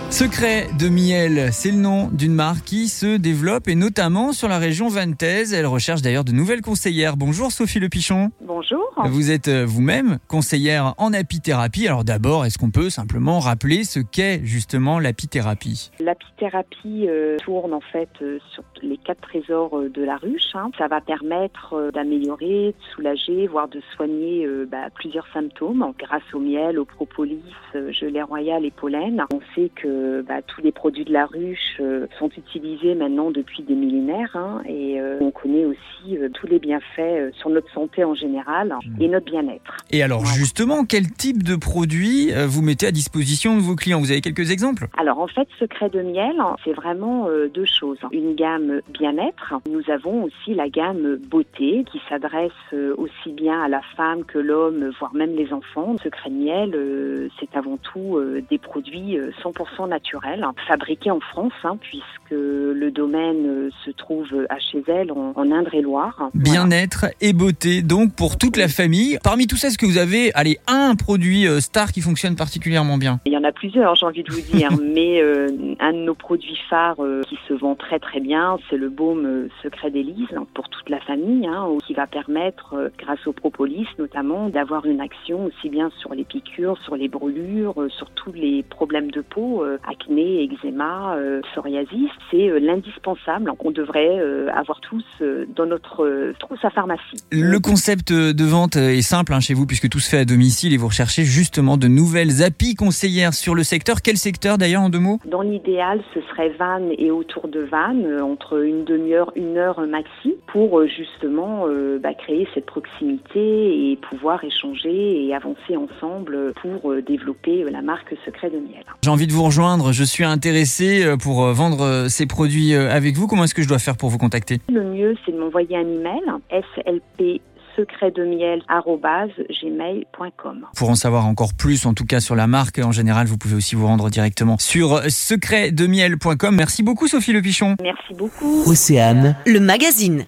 Secret de miel, c'est le nom d'une marque qui se développe et notamment sur la région vantaise. Elle recherche d'ailleurs de nouvelles conseillères. Bonjour Sophie Le Pichon. Bonjour. Vous êtes vous-même conseillère en apithérapie. Alors d'abord, est-ce qu'on peut simplement rappeler ce qu'est justement l'apithérapie ? L'apithérapie tourne en fait sur les 4 trésors de la ruche. Ça va permettre d'améliorer, de soulager, voire de soigner plusieurs symptômes grâce au miel, au propolis, gelée royale et pollen. On sait que tous les produits de la ruche sont utilisés maintenant depuis des millénaires et on connaît aussi tous les bienfaits sur notre santé en général et notre bien-être. Et alors justement, quel type de produits vous mettez à disposition de vos clients ? Vous avez quelques exemples ? Alors en fait, Secret de miel, c'est vraiment 2 choses. Une gamme bien-être. Nous avons aussi la gamme beauté qui s'adresse aussi bien à la femme que l'homme, voire même les enfants. Secret de miel, c'est avant tout des produits 100% naturels, fabriqués en France, puisque le domaine se trouve à Chézelles, en Indre-et-Loire. Bien-être et beauté, donc pour toute la famille. Parmi tout ça, est-ce que vous avez un produit star qui fonctionne particulièrement bien ? Il y en a plusieurs, j'ai envie de vous dire, mais un de nos produits phares qui se vend très très bien, c'est le baume Secret d'Élise pour toute la famille, qui va permettre, grâce au propolis notamment, d'avoir une action aussi bien sur les piqûres, sur les brûlures, sur tous les problèmes de peau, acné, eczéma, psoriasis. C'est l'indispensable qu'on devrait avoir tous dans notre trousse à pharmacie. Le concept de vente est simple chez vous puisque tout se fait à domicile et vous recherchez justement de nouvelles conseillères sur le secteur. Quel secteur d'ailleurs en 2 mots ? Dans l'idéal, ce serait Vannes et autour de Vannes, entre une demi-heure, 1 heure maxi, pour justement créer cette proximité et pouvoir échanger et avancer ensemble pour développer la marque Secret de miel. J'ai envie de vous rejoindre, je suis intéressé pour vendre ces produits avec vous. Comment est-ce que je dois faire pour vous contacter ? Le mieux, c'est de m'envoyer un email, slpsecretdemiel@gmail.com. Pour en savoir encore plus, en tout cas sur la marque, en général, vous pouvez aussi vous rendre directement sur secretdemiel.com. Merci beaucoup Sophie Le Pichon. Merci beaucoup. Océane, le magazine.